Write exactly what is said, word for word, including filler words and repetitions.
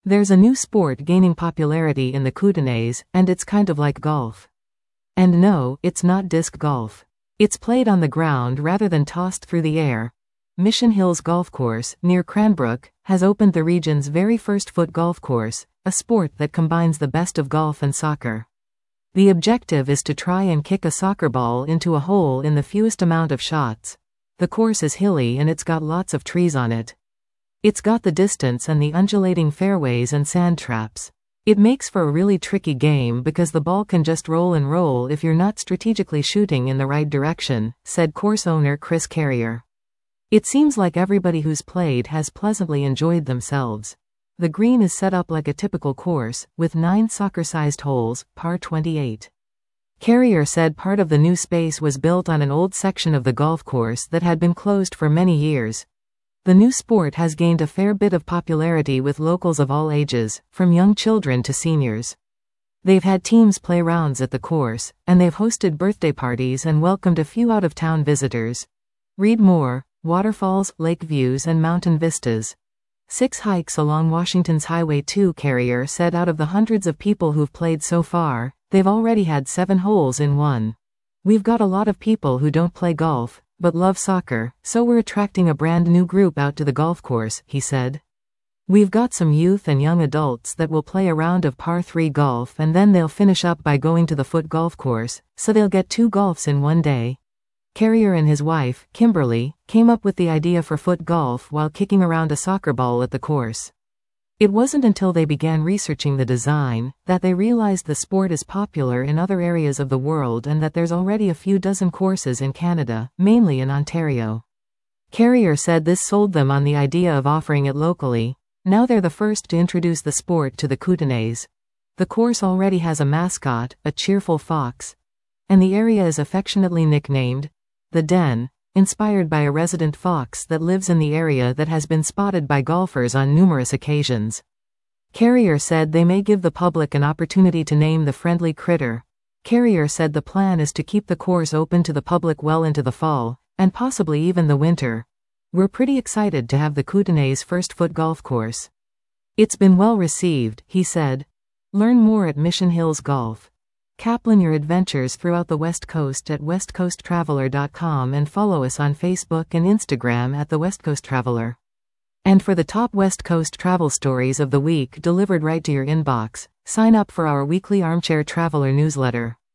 There's a new sport gaining popularity in the Kootenays, and it's kind of like golf. And no, it's not disc golf. It's played on the ground rather than tossed through the air. Mission Hills Golf Course, near Cranbrook, has opened the region's very first foot golf course, a sport that combines the best of golf and soccer. The objective is to try and kick a soccer ball into a hole in the fewest amount of shots. The course is hilly and it's got lots of trees on it. It's got the distance and the undulating fairways and sand traps. It makes for a really tricky game because the ball can just roll and roll if you're not strategically shooting in the right direction, said course owner Chris Carrier. It seems like everybody who's played has pleasantly enjoyed themselves. The green is set up like a typical course, with nine soccer-sized holes, par twenty-eight. Carrier said part of the new space was built on an old section of the golf course that had been closed for many years. The new sport has gained a fair bit of popularity with locals of all ages, from young children to seniors. They've had teams play rounds at the course, and they've hosted birthday parties and welcomed a few out-of-town visitors. Read more: waterfalls, lake views and mountain vistas. Six hikes along Washington's Highway two. Carrier said out of the hundreds of people who've played so far, they've already had seven holes in one. We've got a lot of people who don't play golf, but love soccer, so we're attracting a brand new group out to the golf course, he said. We've got some youth and young adults that will play a round of par three golf and then they'll finish up by going to the foot golf course, so they'll get two golfs in one day. Carrier and his wife, Kimberly, came up with the idea for foot golf while kicking around a soccer ball at the course. It wasn't until they began researching the design that they realized the sport is popular in other areas of the world and that there's already a few dozen courses in Canada, mainly in Ontario. Carrier said this sold them on the idea of offering it locally. Now they're the first to introduce the sport to the Kootenays. The course already has a mascot, a cheerful fox, and the area is affectionately nicknamed The Den, inspired by a resident fox that lives in the area that has been spotted by golfers on numerous occasions. Carrier said they may give the public an opportunity to name the friendly critter. Carrier said the plan is to keep the course open to the public well into the fall, and possibly even the winter. We're pretty excited to have the Kootenays' first foot golf course. It's been well received, he said. Learn more at Mission Hills Golf. Kaplan your adventures throughout the West Coast at west coast traveler dot com and follow us on Facebook and Instagram at The West Coast Traveler. And for the top West Coast travel stories of the week delivered right to your inbox, sign up for our weekly Armchair Traveler newsletter.